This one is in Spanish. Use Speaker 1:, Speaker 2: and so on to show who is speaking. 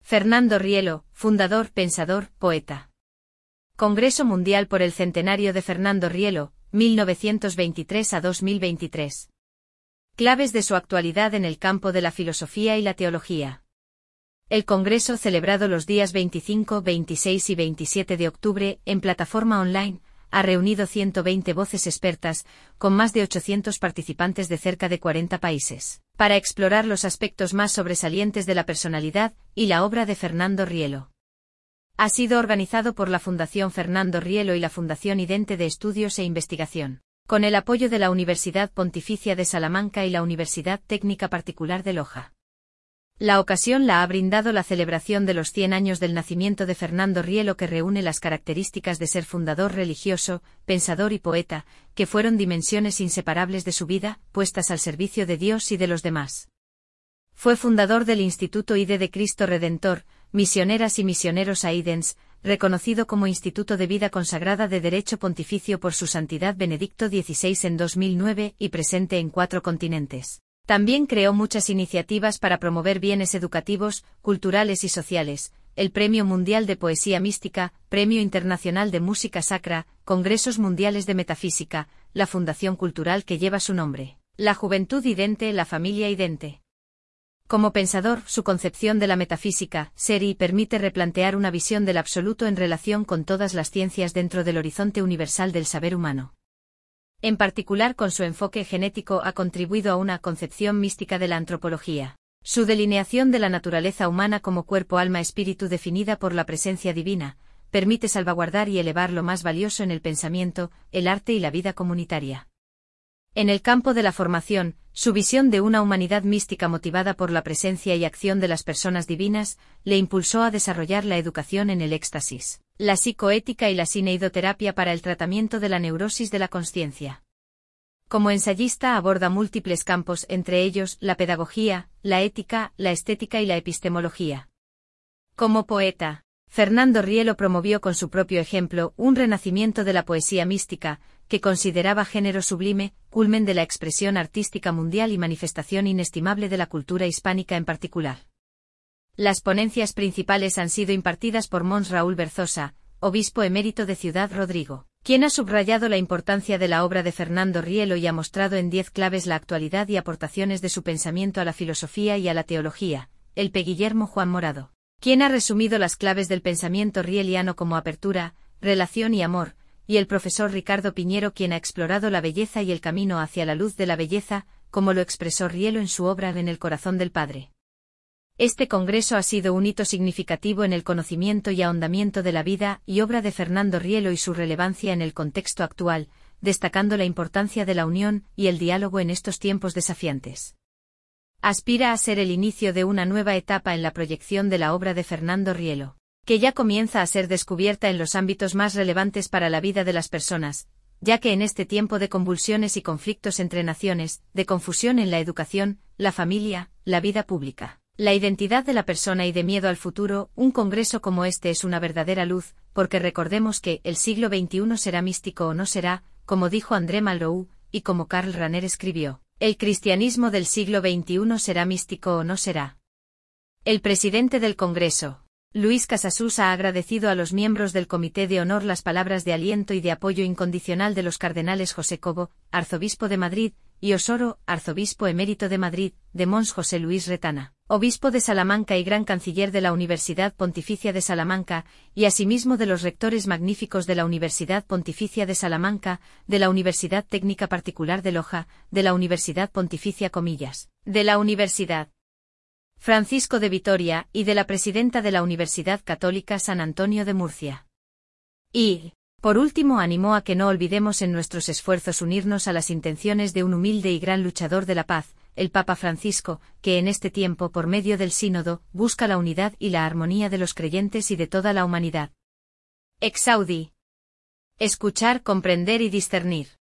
Speaker 1: Fernando Rielo, fundador, pensador, poeta. Congreso Mundial por el Centenario de Fernando Rielo, 1923 a 2023. Claves de su actualidad en el campo de la filosofía y la teología. El Congreso, celebrado los días 25, 26 y 27 de octubre, en plataforma online, ha reunido 120 voces expertas, con más de 800 participantes de cerca de 40 países, para explorar los aspectos más sobresalientes de la personalidad y la obra de Fernando Rielo. Ha sido organizado por la Fundación Fernando Rielo y la Fundación Idente de Estudios e Investigación, con el apoyo de la Universidad Pontificia de Salamanca y la Universidad Técnica Particular de Loja. La ocasión la ha brindado la celebración de los 100 años del nacimiento de Fernando Rielo, que reúne las características de ser fundador religioso, pensador y poeta, que fueron dimensiones inseparables de su vida, puestas al servicio de Dios y de los demás. Fue fundador del Instituto IDE de Cristo Redentor, Misioneras y Misioneros Aidens, reconocido como Instituto de Vida Consagrada de Derecho Pontificio por su Santidad Benedicto XVI en 2009 y presente en 4 continentes. También creó muchas iniciativas para promover bienes educativos, culturales y sociales, el Premio Mundial de Poesía Mística, Premio Internacional de Música Sacra, Congresos Mundiales de Metafísica, la Fundación Cultural que lleva su nombre, la Juventud Idente, la Familia Idente. Como pensador, su concepción de la metafísica, SERI, permite replantear una visión del absoluto en relación con todas las ciencias dentro del horizonte universal del saber humano. En particular, con su enfoque genético ha contribuido a una concepción mística de la antropología. Su delineación de la naturaleza humana como cuerpo, alma, espíritu definida por la presencia divina, permite salvaguardar y elevar lo más valioso en el pensamiento, el arte y la vida comunitaria. En el campo de la formación, su visión de una humanidad mística motivada por la presencia y acción de las personas divinas, le impulsó a desarrollar la educación en el éxtasis, la psicoética y la cineidoterapia para el tratamiento de la neurosis de la consciencia. Como ensayista aborda múltiples campos, entre ellos la pedagogía, la ética, la estética y la epistemología. Como poeta, Fernando Rielo promovió con su propio ejemplo un renacimiento de la poesía mística, que consideraba género sublime, culmen de la expresión artística mundial y manifestación inestimable de la cultura hispánica en particular. Las ponencias principales han sido impartidas por Mons Raúl Berzosa, obispo emérito de Ciudad Rodrigo, quien ha subrayado la importancia de la obra de Fernando Rielo y ha mostrado en 10 claves la actualidad y aportaciones de su pensamiento a la filosofía y a la teología, el P. Guillermo Juan Morado, quien ha resumido las claves del pensamiento rieliano como apertura, relación y amor, y el profesor Ricardo Piñero, quien ha explorado la belleza y el camino hacia la luz de la belleza, como lo expresó Rielo en su obra En el corazón del Padre. Este congreso ha sido un hito significativo en el conocimiento y ahondamiento de la vida y obra de Fernando Rielo y su relevancia en el contexto actual, destacando la importancia de la unión y el diálogo en estos tiempos desafiantes. Aspira a ser el inicio de una nueva etapa en la proyección de la obra de Fernando Rielo, que ya comienza a ser descubierta en los ámbitos más relevantes para la vida de las personas, ya que en este tiempo de convulsiones y conflictos entre naciones, de confusión en la educación, la familia, la vida pública, la identidad de la persona y de miedo al futuro, un congreso como este es una verdadera luz, porque recordemos que el siglo XXI será místico o no será, como dijo André Malraux, y como Karl Rahner escribió, el cristianismo del siglo XXI será místico o no será. El presidente del Congreso, Luis Casasus, ha agradecido a los miembros del Comité de Honor las palabras de aliento y de apoyo incondicional de los cardenales José Cobo, arzobispo de Madrid, y Osoro, arzobispo emérito de Madrid, de Mons José Luis Retana, obispo de Salamanca y gran canciller de la Universidad Pontificia de Salamanca, y asimismo de los rectores magníficos de la Universidad Pontificia de Salamanca, de la Universidad Técnica Particular de Loja, de la Universidad Pontificia Comillas, de la Universidad Francisco de Vitoria y de la presidenta de la Universidad Católica San Antonio de Murcia. Y, por último, animó a que no olvidemos en nuestros esfuerzos unirnos a las intenciones de un humilde y gran luchador de la paz, el Papa Francisco, que en este tiempo, por medio del Sínodo, busca la unidad y la armonía de los creyentes y de toda la humanidad. Exaudi. Escuchar, comprender y discernir.